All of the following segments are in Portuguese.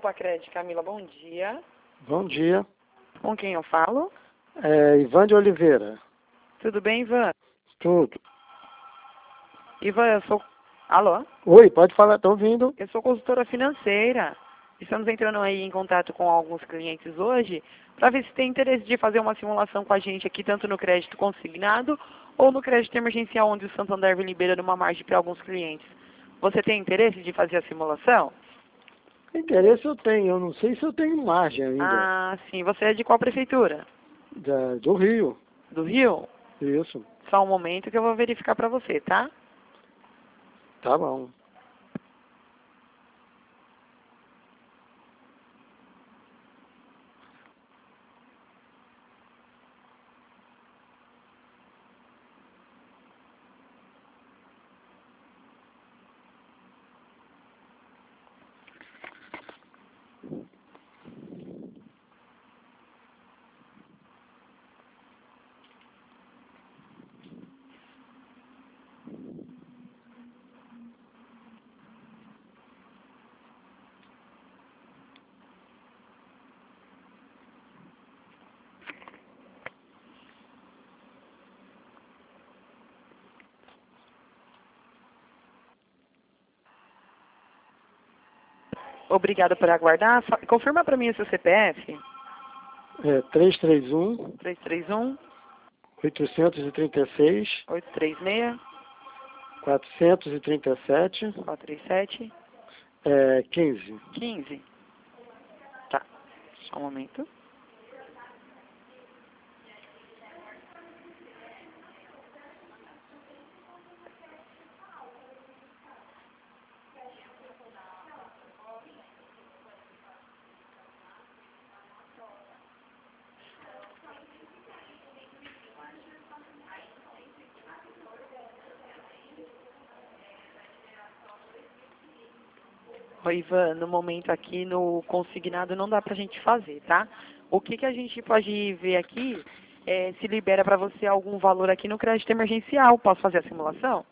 Pacred, Camila, bom dia. Bom dia. Com quem eu falo? Ivan de Oliveira. Tudo bem, Ivan? Tudo. Ivan, eu sou... Alô? Oi, pode falar, estou ouvindo. Eu sou consultora financeira. Estamos entrando aí em contato com alguns clientes hoje para ver se tem interesse de fazer uma simulação com a gente aqui, tanto no crédito consignado ou no crédito emergencial, onde o Santander libera uma margem para alguns clientes. Você tem interesse de fazer a simulação? Interesse eu tenho, eu não sei se eu tenho margem ainda. Ah, sim. Você é de qual prefeitura? Do Rio. Do Rio? Isso. Só um momento que eu vou verificar para você, tá? Tá bom. Obrigada por aguardar. Confirma para mim o seu CPF. 331 331 836 836 437 437 15. 15. Tá. Só um momento. Ô, Ivan, no momento aqui no consignado não dá pra gente fazer, tá? O que a gente pode ver aqui é se libera para você algum valor aqui no crédito emergencial. Posso fazer a simulação?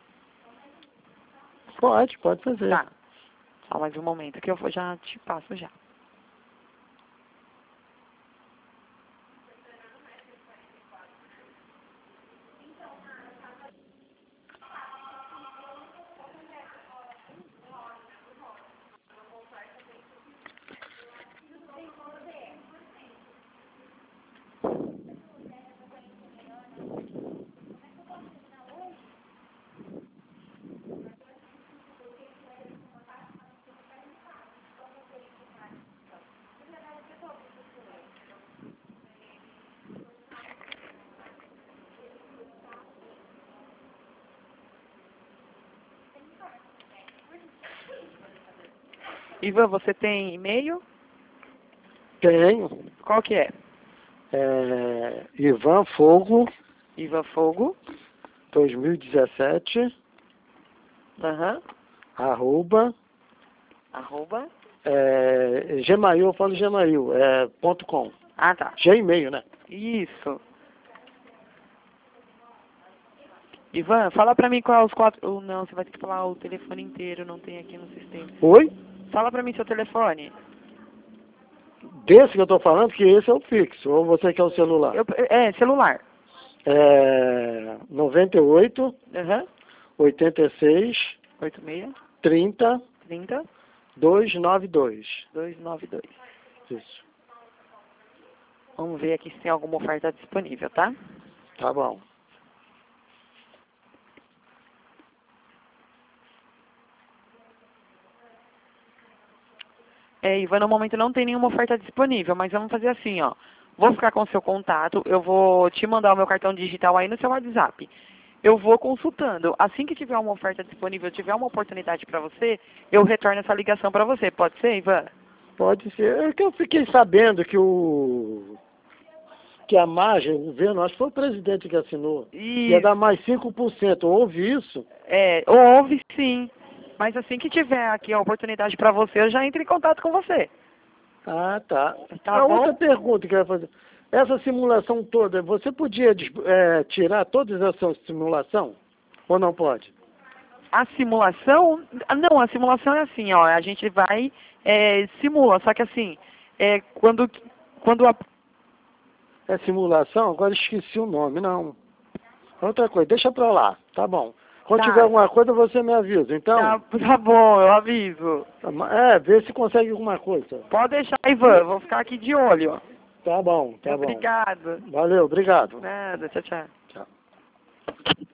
Pode fazer. Tá. Só mais um momento que eu já te passo já. Ivan, você tem e-mail? Tenho. Qual que é? Ivan Fogo Ivan Fogo. 2017 Aham. @ Arroba. Gmail, eu falo Gmail, .com. Ah, tá. Gmail, né? Isso. Ivan, fala pra mim qual é os 4... Não, você vai ter que falar o telefone inteiro, não tem aqui no sistema. Oi? Fala pra mim seu telefone. Desse que eu tô falando, que esse é o fixo, ou você quer o celular? Celular. 98 Aham. 86 86 30 30 292. 292. Isso. Vamos ver aqui se tem alguma oferta disponível, tá? Tá bom. Ivan, no momento não tem nenhuma oferta disponível, mas vamos fazer assim, ó. Vou ficar com o seu contato, eu vou te mandar o meu cartão digital aí no seu WhatsApp. Eu vou consultando. Assim que tiver uma oferta disponível, tiver uma oportunidade para você, eu retorno essa ligação para você. Pode ser, Ivan? Pode ser. É que eu fiquei sabendo que a margem, o governo, acho que foi o presidente que assinou, ia dar mais 5%. Houve isso? Houve sim. Mas assim que tiver aqui a oportunidade para você, eu já entro em contato com você. Ah, tá. Tá A bom? outra pergunta que eu ia fazer. Essa simulação toda, você podia tirar todas essas simulação? Ou não pode? A simulação? Não, a simulação é assim, ó, a gente vai, simula, só que assim, quando a... É simulação? Agora esqueci o nome, não. Outra coisa, deixa pra lá, tá bom. Quando tiver alguma coisa, você me avisa, então? Tá bom, eu aviso. Vê se consegue alguma coisa. Pode deixar, Ivan, vou ficar aqui de olho. Tá bom, tá bom. Obrigado. Valeu, obrigado. Nada, tchau, tchau. Tchau.